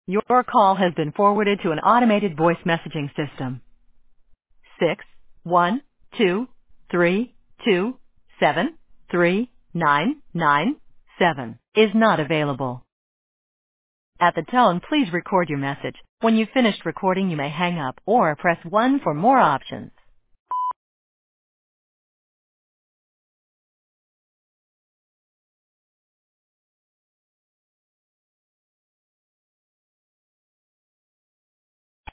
Your call has been forwarded to an automated voice messaging system. 61232739997 is not available. At the tone, please record your message. When you've finished recording, you may hang up or press 1 for more options.